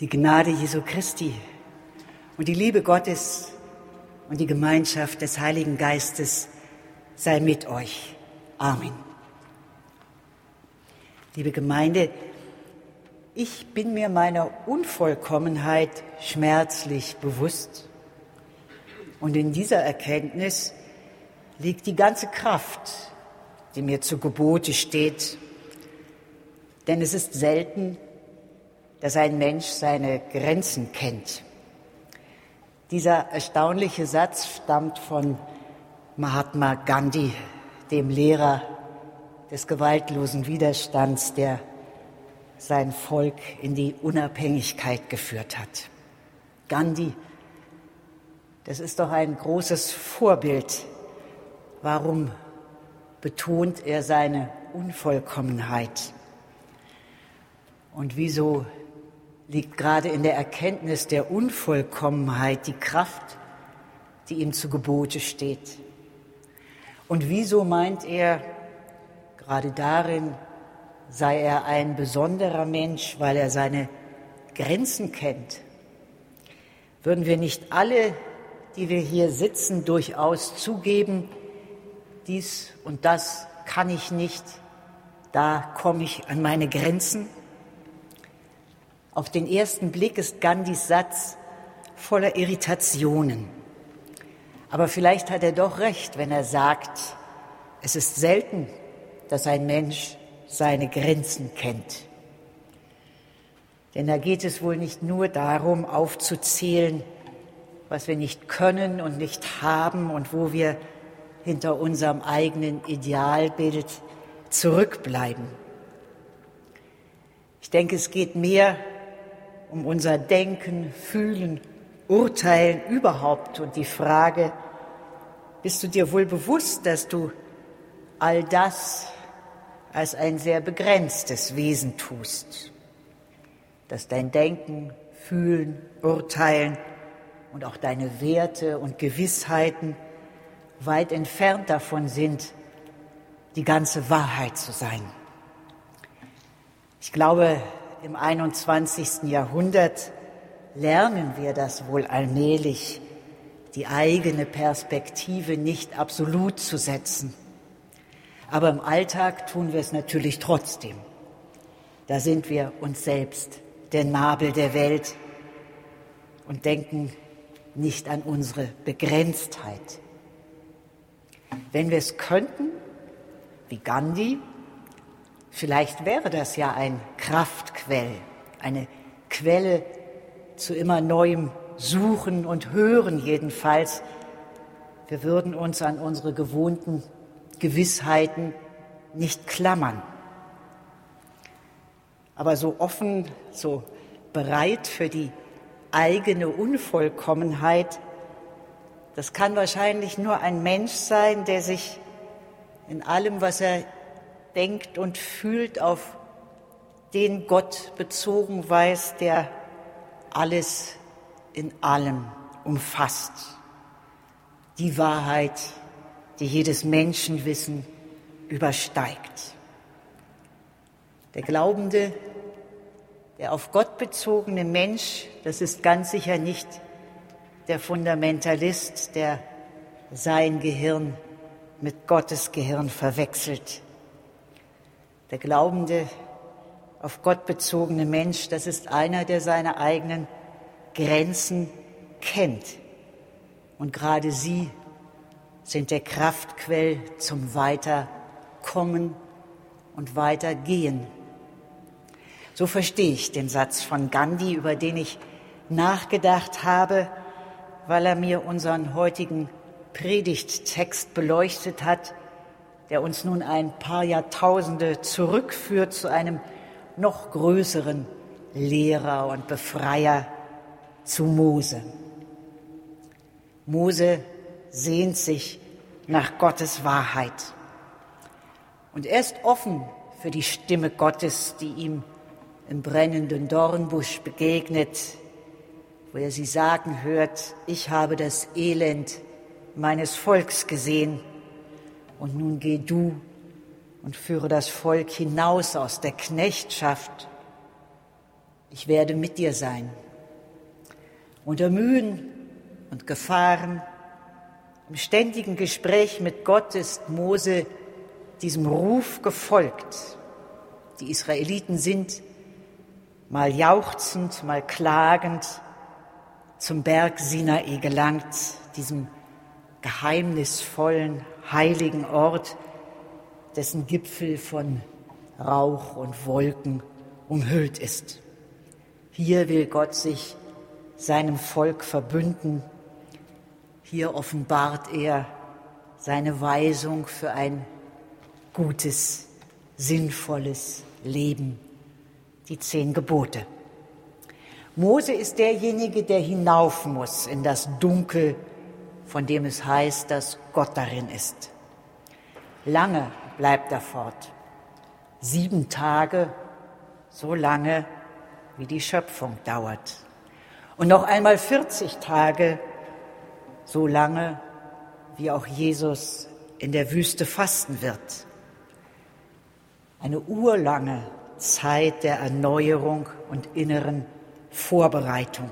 Die Gnade Jesu Christi und die Liebe Gottes und die Gemeinschaft des Heiligen Geistes sei mit euch. Amen. Liebe Gemeinde, ich bin mir meiner Unvollkommenheit schmerzlich bewusst. Und in dieser Erkenntnis liegt die ganze Kraft, die mir zu Gebote steht. Denn es ist selten, dass ein Mensch seine Grenzen kennt. Dieser erstaunliche Satz stammt von Mahatma Gandhi, dem Lehrer des gewaltlosen Widerstands, der sein Volk in die Unabhängigkeit geführt hat. Gandhi, das ist doch ein großes Vorbild. Warum betont er seine Unvollkommenheit? Und wieso liegt gerade in der Erkenntnis der Unvollkommenheit die Kraft, die ihm zu Gebote steht? Und wieso meint er, gerade darin sei er ein besonderer Mensch, weil er seine Grenzen kennt? Würden wir nicht alle, die wir hier sitzen, durchaus zugeben, dies und das kann ich nicht, da komme ich an meine Grenzen? Auf den ersten Blick ist Gandhis Satz voller Irritationen. Aber vielleicht hat er doch recht, wenn er sagt, es ist selten, dass ein Mensch seine Grenzen kennt. Denn da geht es wohl nicht nur darum, aufzuzählen, was wir nicht können und nicht haben und wo wir hinter unserem eigenen Idealbild zurückbleiben. Ich denke, es geht mehr um unser Denken, Fühlen, Urteilen überhaupt und die Frage, bist du dir wohl bewusst, dass du all das als ein sehr begrenztes Wesen tust, dass dein Denken, Fühlen, Urteilen und auch deine Werte und Gewissheiten weit entfernt davon sind, die ganze Wahrheit zu sein. Ich glaube, im 21. Jahrhundert lernen wir das wohl allmählich, die eigene Perspektive nicht absolut zu setzen. Aber im Alltag tun wir es natürlich trotzdem. Da sind wir uns selbst der Nabel der Welt und denken nicht an unsere Begrenztheit. Wenn wir es könnten, wie Gandhi, vielleicht wäre das ja ein Kraftquell, eine Quelle zu immer neuem Suchen und Hören jedenfalls. Wir würden uns an unsere gewohnten Gewissheiten nicht klammern. Aber so offen, so bereit für die eigene Unvollkommenheit, das kann wahrscheinlich nur ein Mensch sein, der sich in allem, was er denkt und fühlt, auf den Gott bezogen weiß, der alles in allem umfasst. Die Wahrheit, die jedes Menschenwissen übersteigt. Der glaubende, der auf Gott bezogene Mensch, das ist ganz sicher nicht der Fundamentalist, der sein Gehirn mit Gottes Gehirn verwechselt. Der glaubende, auf Gott bezogene Mensch, das ist einer, der seine eigenen Grenzen kennt. Und gerade sie sind der Kraftquell zum Weiterkommen und Weitergehen. So verstehe ich den Satz von Gandhi, über den ich nachgedacht habe, weil er mir unseren heutigen Predigttext beleuchtet hat, der uns nun ein paar Jahrtausende zurückführt zu einem noch größeren Lehrer und Befreier, zu Mose. Mose sehnt sich nach Gottes Wahrheit. Und er ist offen für die Stimme Gottes, die ihm im brennenden Dornbusch begegnet, wo er sie sagen hört, ich habe das Elend meines Volks gesehen und nun geh du und führe das Volk hinaus aus der Knechtschaft ich werde mit dir sein. Unter Mühen und Gefahren, im ständigen Gespräch mit Gott ist Mose diesem Ruf gefolgt. Die Israeliten sind mal jauchzend, mal klagend zum Berg Sinai gelangt, diesem geheimnisvollen, heiligen Ort, dessen Gipfel von Rauch und Wolken umhüllt ist. Hier will Gott sich seinem Volk verbünden. Hier offenbart er seine Weisung für ein gutes, sinnvolles Leben, die 10 Gebote. Mose ist derjenige, der hinauf muss in das Dunkel, von dem es heißt, dass Gott darin ist. Lange bleibt er fort. 7 Tage, so lange, wie die Schöpfung dauert. Und noch einmal 40 Tage, so lange, wie auch Jesus in der Wüste fasten wird. Eine urlange Zeit der Erneuerung und inneren Vorbereitung.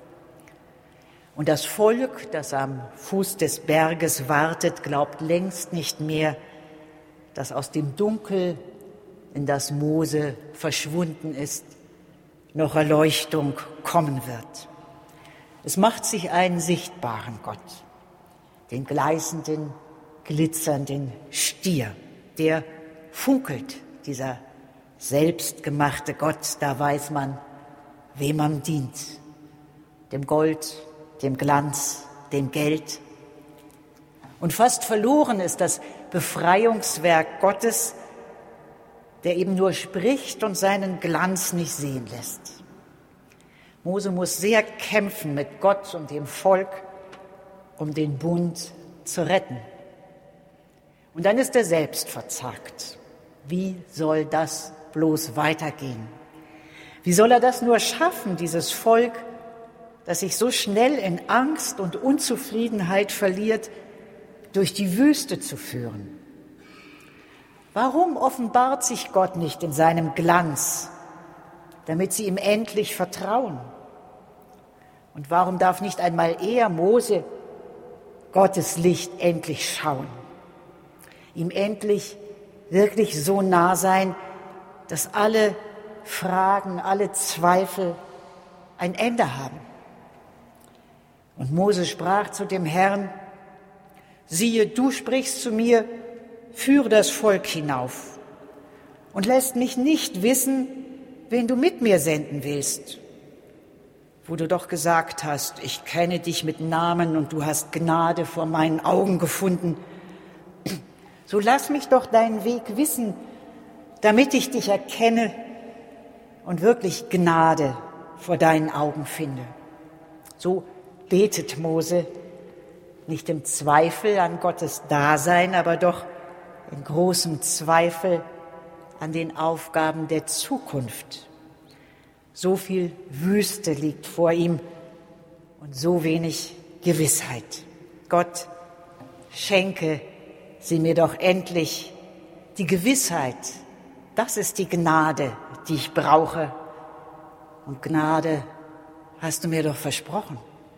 Und das Volk, das am Fuß des Berges wartet, glaubt längst nicht mehr, dass aus dem Dunkel, in das Mose verschwunden ist, noch Erleuchtung kommen wird. Es macht sich einen sichtbaren Gott, den gleißenden, glitzernden Stier, der funkelt, dieser selbstgemachte Gott, da weiß man, wem man dient, dem Gold, dem Glanz, dem Geld. Und fast verloren ist das Befreiungswerk Gottes, der eben nur spricht und seinen Glanz nicht sehen lässt. Mose muss sehr kämpfen mit Gott und dem Volk, um den Bund zu retten. Und dann ist er selbst verzagt. Wie soll das bloß weitergehen? Wie soll er das nur schaffen, dieses Volk, das sich so schnell in Angst und Unzufriedenheit verliert, durch die Wüste zu führen? Warum offenbart sich Gott nicht in seinem Glanz, damit sie ihm endlich vertrauen? Und warum darf nicht einmal er, Mose, Gottes Licht endlich schauen? Ihm endlich wirklich so nah sein, dass alle Fragen, alle Zweifel ein Ende haben. Und Mose sprach zu dem Herrn: Siehe, du sprichst zu mir, führe das Volk hinauf und lässt mich nicht wissen, wen du mit mir senden willst. Wo du doch gesagt hast, ich kenne dich mit Namen und du hast Gnade vor meinen Augen gefunden. So lass mich doch deinen Weg wissen, damit ich dich erkenne und wirklich Gnade vor deinen Augen finde. So betet Mose, nicht im Zweifel an Gottes Dasein, aber doch in großem Zweifel an den Aufgaben der Zukunft. So viel Wüste liegt vor ihm und so wenig Gewissheit. Gott, schenke sie mir doch endlich, die Gewissheit. Das ist die Gnade, die ich brauche. Und Gnade hast du mir doch versprochen.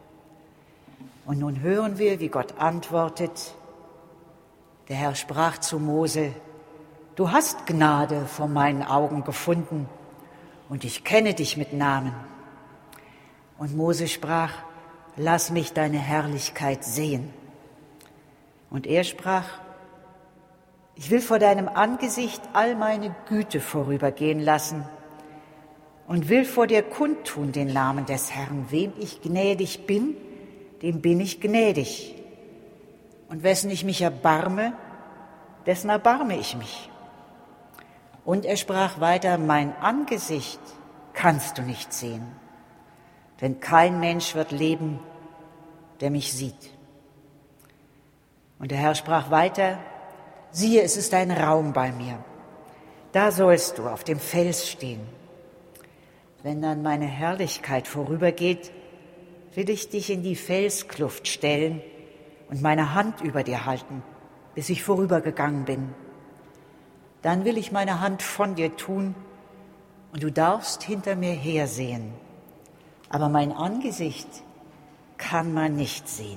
Und nun hören wir, wie Gott antwortet. Der Herr sprach zu Mose: Du hast Gnade vor meinen Augen gefunden und ich kenne dich mit Namen. Und Mose sprach: Lass mich deine Herrlichkeit sehen. Und er sprach: Ich will vor deinem Angesicht all meine Güte vorübergehen lassen und will vor dir kundtun den Namen des Herrn. Wem ich gnädig bin, dem bin ich gnädig. Und wessen ich mich erbarme, dessen erbarme ich mich. Und er sprach weiter: Mein Angesicht kannst du nicht sehen, denn kein Mensch wird leben, der mich sieht. Und der Herr sprach weiter: Siehe, es ist ein Raum bei mir. Da sollst du auf dem Fels stehen. Wenn dann meine Herrlichkeit vorübergeht, will ich dich in die Felskluft stellen und meine Hand über dir halten, bis ich vorübergegangen bin. Dann will ich meine Hand von dir tun und du darfst hinter mir hersehen, aber mein Angesicht kann man nicht sehen.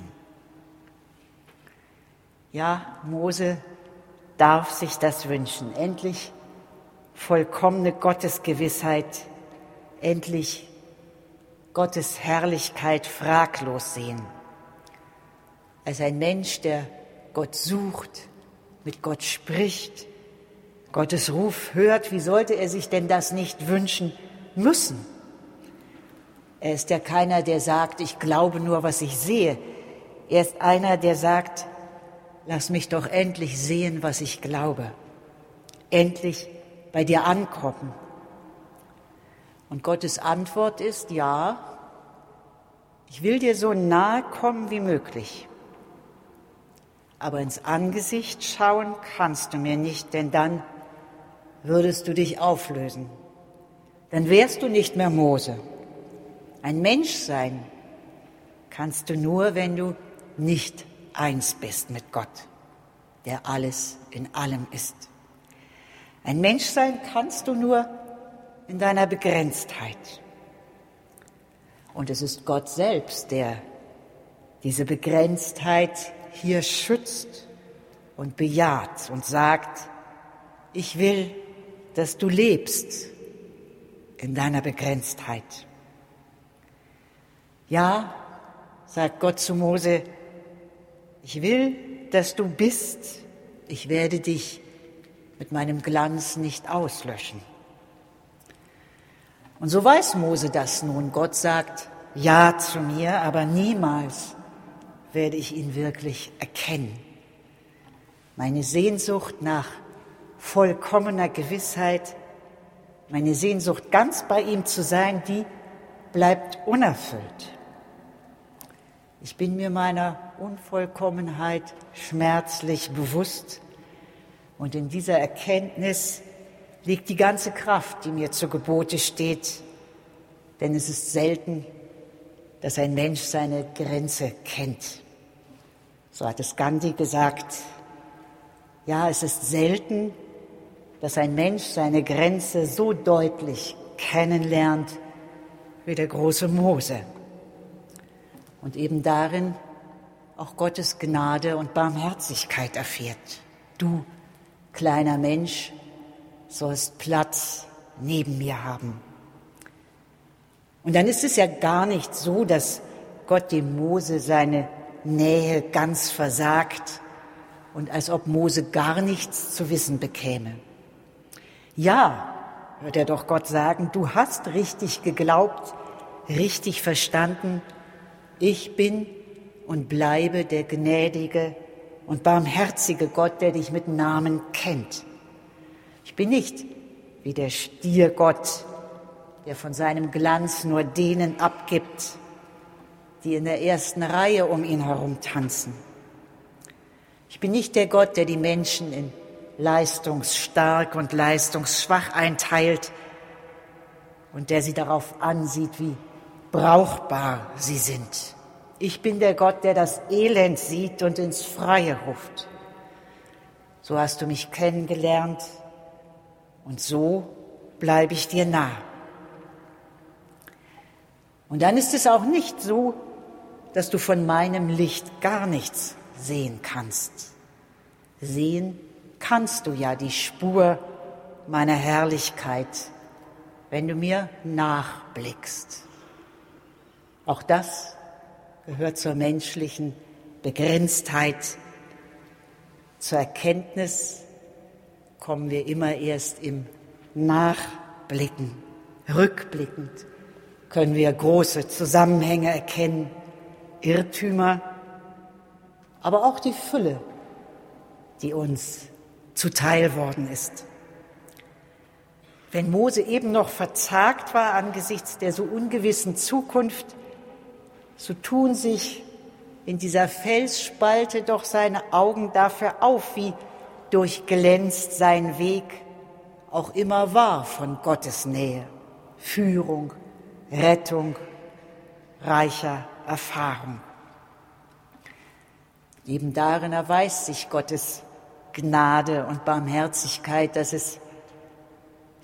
Ja, Mose darf sich das wünschen, endlich vollkommene Gottesgewissheit, endlich Gottes Herrlichkeit fraglos sehen. Als ein Mensch, der Gott sucht, mit Gott spricht, Gottes Ruf hört, wie sollte er sich denn das nicht wünschen müssen? Er ist ja keiner, der sagt, ich glaube nur, was ich sehe. Er ist einer, der sagt, lass mich doch endlich sehen, was ich glaube. Endlich bei dir ankommen. Und Gottes Antwort ist, ja, ich will dir so nahe kommen wie möglich. Aber ins Angesicht schauen kannst du mir nicht, denn dann würdest du dich auflösen. Dann wärst du nicht mehr Mose. Ein Mensch sein kannst du nur, wenn du nicht eins bist mit Gott, der alles in allem ist. Ein Mensch sein kannst du nur in deiner Begrenztheit. Und es ist Gott selbst, der diese Begrenztheit hier schützt und bejaht und sagt, ich will, dass du lebst in deiner Begrenztheit. Ja, sagt Gott zu Mose, ich will, dass du bist, ich werde dich mit meinem Glanz nicht auslöschen. Und so weiß Mose das nun. Gott sagt ja zu mir, aber niemals werde ich ihn wirklich erkennen. Meine Sehnsucht nach vollkommener Gewissheit, meine Sehnsucht, ganz bei ihm zu sein, die bleibt unerfüllt. Ich bin mir meiner Unvollkommenheit schmerzlich bewusst und in dieser Erkenntnis liegt die ganze Kraft, die mir zu Gebote steht, denn es ist selten, dass ein Mensch seine Grenze kennt. So hat es Gandhi gesagt. Ja, es ist selten, dass ein Mensch seine Grenze so deutlich kennenlernt wie der große Mose. Und eben darin auch Gottes Gnade und Barmherzigkeit erfährt. Du, kleiner Mensch, sollst Platz neben mir haben. Und dann ist es ja gar nicht so, dass Gott dem Mose seine Nähe ganz versagt und als ob Mose gar nichts zu wissen bekäme. Ja, hört er doch Gott sagen, du hast richtig geglaubt, richtig verstanden, ich bin und bleibe der gnädige und barmherzige Gott, der dich mit Namen kennt. Ich bin nicht wie der Stiergott, der von seinem Glanz nur denen abgibt, die in der ersten Reihe um ihn herum tanzen. Ich bin nicht der Gott, der die Menschen in leistungsstark und leistungsschwach einteilt und der sie darauf ansieht, wie brauchbar sie sind. Ich bin der Gott, der das Elend sieht und ins Freie ruft. So hast du mich kennengelernt und so bleibe ich dir nah. Und dann ist es auch nicht so, dass du von meinem Licht gar nichts sehen kannst. Sehen kannst du ja die Spur meiner Herrlichkeit, wenn du mir nachblickst. Auch das gehört zur menschlichen Begrenztheit. Zur Erkenntnis kommen wir immer erst im Nachblicken. Rückblickend können wir große Zusammenhänge erkennen, Irrtümer, aber auch die Fülle, die uns zuteil worden ist. Wenn Mose eben noch verzagt war angesichts der so ungewissen Zukunft, so tun sich in dieser Felsspalte doch seine Augen dafür auf, wie durchglänzt sein Weg auch immer war von Gottes Nähe, Führung, Rettung, reicher Erfahrung. Eben darin erweist sich Gottes Gnade und Barmherzigkeit, dass es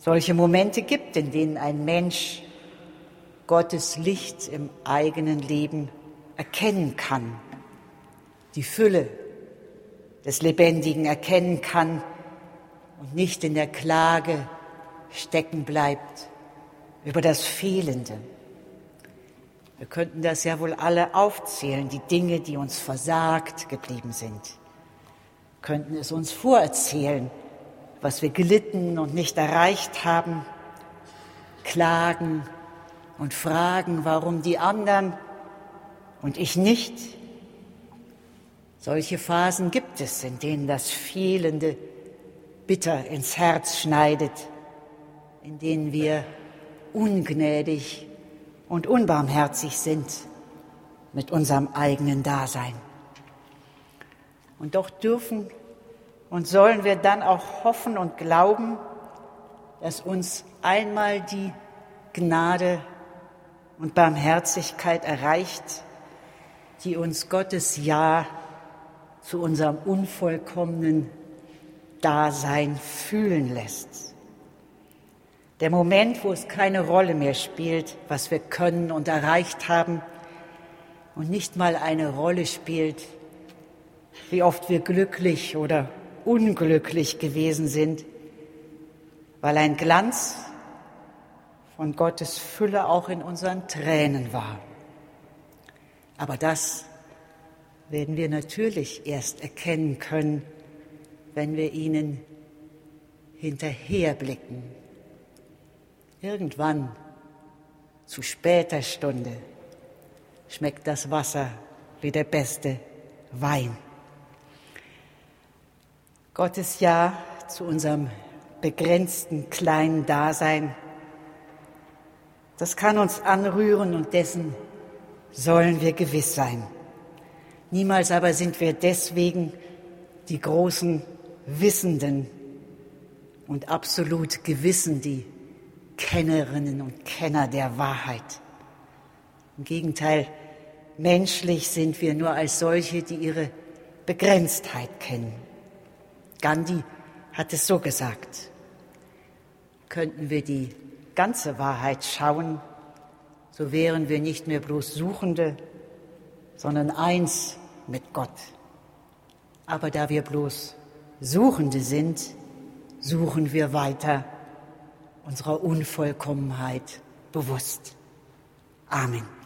solche Momente gibt, in denen ein Mensch Gottes Licht im eigenen Leben erkennen kann, die Fülle des Lebendigen erkennen kann und nicht in der Klage stecken bleibt über das Fehlende. Wir könnten das ja wohl alle aufzählen, die Dinge, die uns versagt geblieben sind. Wir könnten es uns vorerzählen, was wir gelitten und nicht erreicht haben, klagen und fragen, warum die anderen und ich nicht. Solche Phasen gibt es, in denen das Fehlende bitter ins Herz schneidet, in denen wir ungnädig und unbarmherzig sind mit unserem eigenen Dasein. Und doch dürfen und sollen wir dann auch hoffen und glauben, dass uns einmal die Gnade und Barmherzigkeit erreicht, die uns Gottes Ja zu unserem unvollkommenen Dasein fühlen lässt. Der Moment, wo es keine Rolle mehr spielt, was wir können und erreicht haben und nicht mal eine Rolle spielt, wie oft wir glücklich oder unglücklich gewesen sind, weil ein Glanz von Gottes Fülle auch in unseren Tränen war. Aber das werden wir natürlich erst erkennen können, wenn wir ihnen hinterherblicken. Irgendwann, zu später Stunde, schmeckt das Wasser wie der beste Wein. Gottes Ja zu unserem begrenzten kleinen Dasein, das kann uns anrühren und dessen sollen wir gewiss sein. Niemals aber sind wir deswegen die großen Wissenden und absolut Gewissen, die Kennerinnen und Kenner der Wahrheit. Im Gegenteil, menschlich sind wir nur als solche, die ihre Begrenztheit kennen. Gandhi hat es so gesagt: Könnten wir die ganze Wahrheit schauen, so wären wir nicht mehr bloß Suchende, sondern eins mit Gott. Aber da wir bloß Suchende sind, suchen wir weiter unserer Unvollkommenheit bewusst. Amen.